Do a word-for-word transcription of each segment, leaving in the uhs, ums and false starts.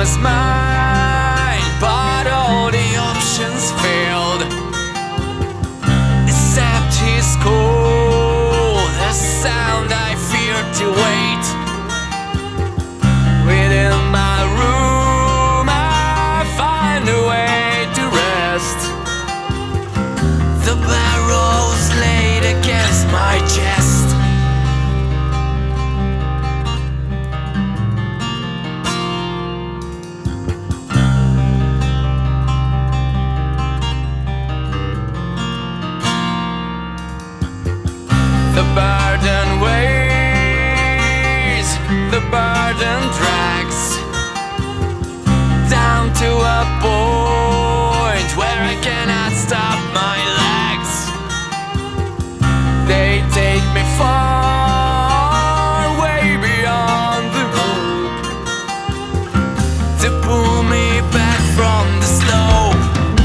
was mine, but all the options failed, except his call, the sound I feared to wait. Within my room I find a way to rest. The barrels laid against my chest. The burden weighs, the burden drags down to a point where I cannot stop my legs. They take me far, way beyond the hope, to pull me back from the slope.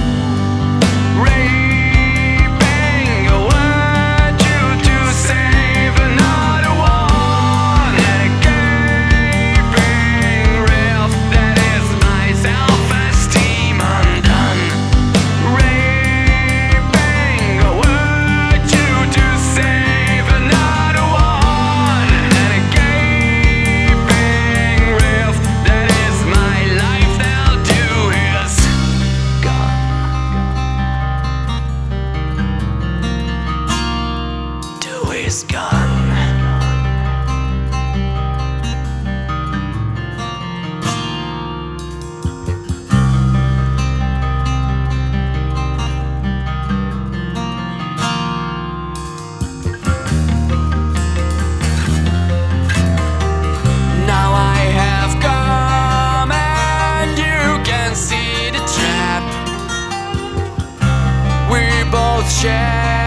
Is gone. Now I have come and you can see the trap we both share.